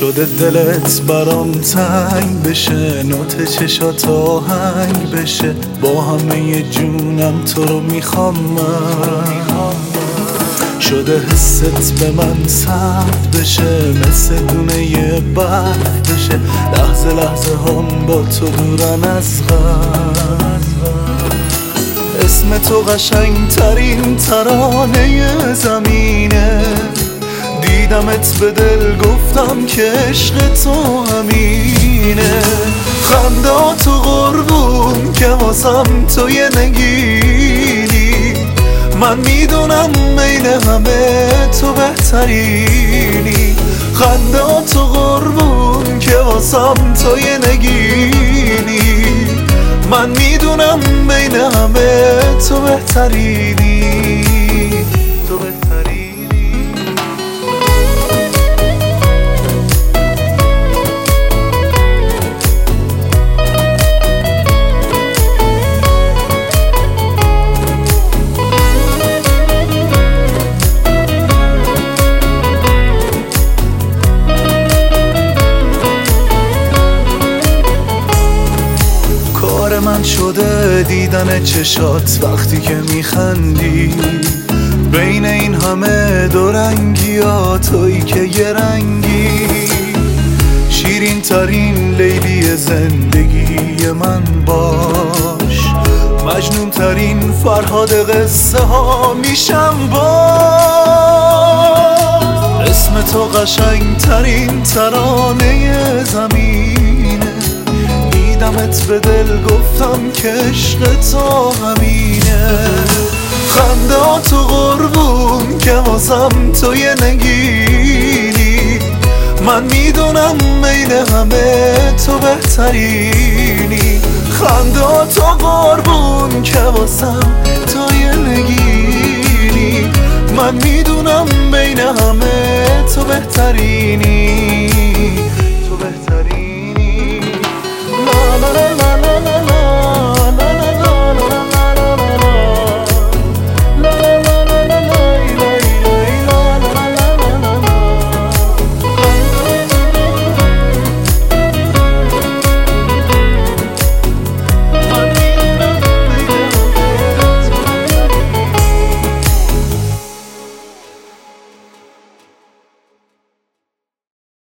شده دلت برام تنگ بشه، نوت چشات آهنگ بشه، با همه جونم تو رو میخوام من. شده حست به من سرد بشه، مثل دونه برف بشه، لحظه لحظه هم با تو دورن از غم. اسم تو قشنگ ترین ترانه زمینه، دیدمت به دل گفتم که عشق تو همینه. خندات و قربون که واسم تو یه نگینی، من میدونم بین همه تو بهترینی. خندات و قربون که واسم تو یه نگینی، من میدونم بین همه تو بهترینی، تو بهترینی. من شده دیدن چشات وقتی که میخندی، بین این همه دو رنگی ها تویی که یه رنگی. شیرین ترین لیلی زندگی من باش، مجنون ترین فرهاد قصه ها میشم باش. اسم تو قشنگ ترین ترانه زمینه، دیدمت به دل گفتم که عشق تو همینه. خندات و قربون که واسم تو یه نگینی، من میدونم بین همه تو بهترینی. خندات و قربون که واسم تو یه نگینی، من میدونم بین همه تو بهترینی.